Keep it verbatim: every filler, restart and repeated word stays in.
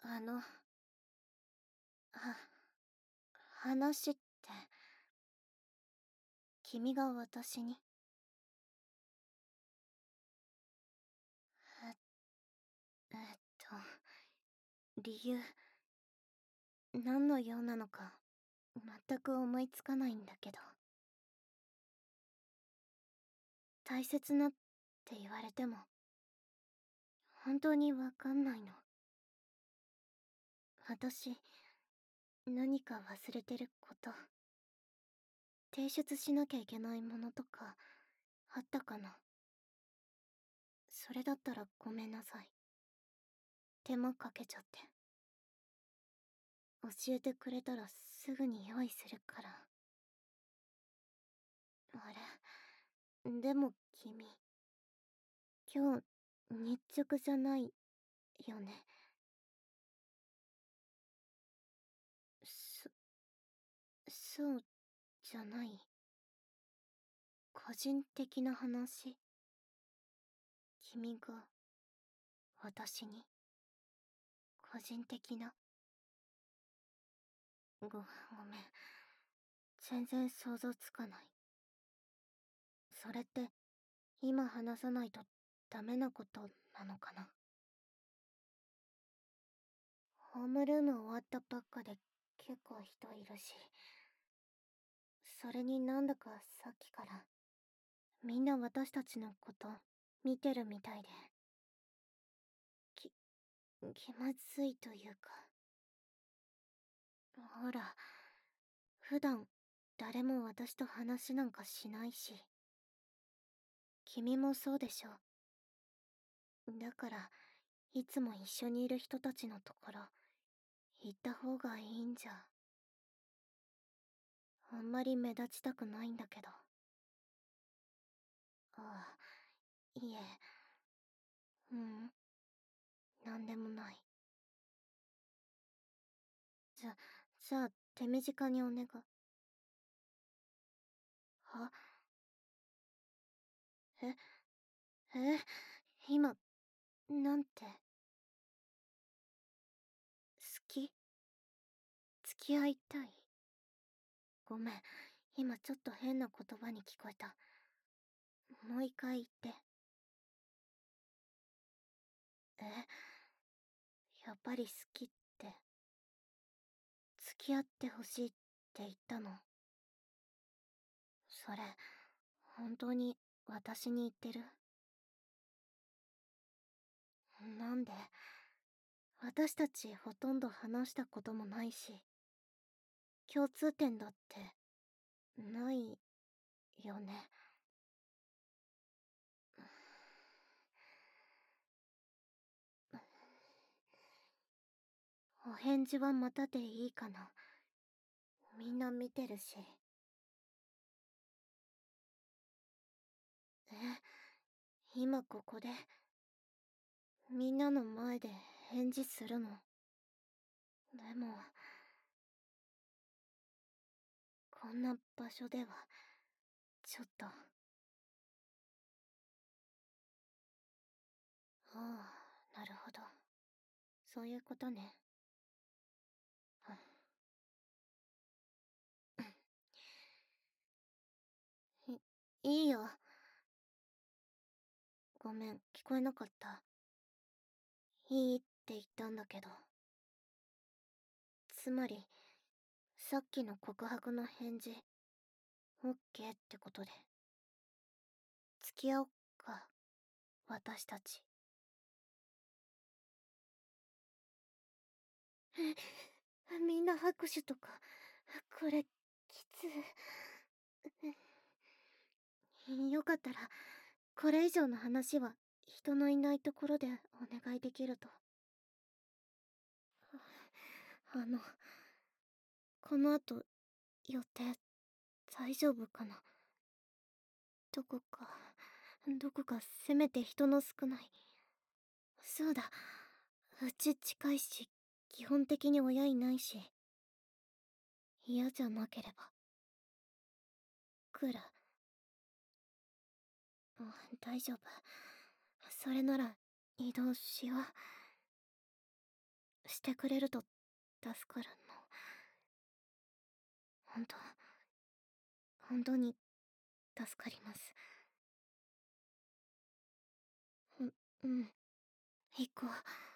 あの、は、話って、君が私に、え、えっと、理由、何の用なのか、全く思いつかないんだけど。大切なって言われても、本当にわかんないの。私、何か忘れてること、提出しなきゃいけないものとか、あったかな。それだったらごめんなさい。手間かけちゃって。教えてくれたらすぐに用意するから。あれ、でも君、今日、日直じゃないよね。そ、そうじゃない。個人的な話。君が、私に、個人的な。ご、ごめん。全然想像つかない。それって、今話さないとダメなことなのかな。ホームルーム終わったばっかで結構人いるし。それになんだかさっきから、みんな私たちのこと見てるみたいで。き、気まずいというか。ほら、普段誰も私と話なんかしないし。君もそうでしょ。だから、いつも一緒にいる人たちのところ、行った方がいいんじゃ。あんまり目立ちたくないんだけど。ああ、いえ。うん、なんでもない。じゃ、じゃあ、手短にお願い。は、え、え、今、なんて。好き？付き合いたい？ごめん、今ちょっと変な言葉に聞こえた。もう一回言って。え、やっぱり好きって、付き合ってほしいって言ったの？それ、本当に私に言ってる？なんで？私たちほとんど話したこともないし、共通点だってないよね。お返事はまたでいいかな。みんな見てるし。え、今ここで、みんなの前で返事するの？でも、こんな場所では、ちょっと。ああ、なるほど。そういうことね。い、いいよ。ごめん、聞こえなかった。いいって言ったんだけど。つまり、さっきの告白の返事、オッケーってことで。付き合おっか、私たち。みんな拍手とか、これ、きつ。よかったら、これ以上の話は人のいないところでお願いできると。あの、この後、予定、大丈夫かな？どこか、どこかせめて人の少ない。そうだ、うち近いし、基本的に親いないし。嫌じゃなければ。クーラ、うん、大丈夫。それなら、移動しよう。 してくれると助かるの。ほんと、本当に助かります。う、うん。行こう。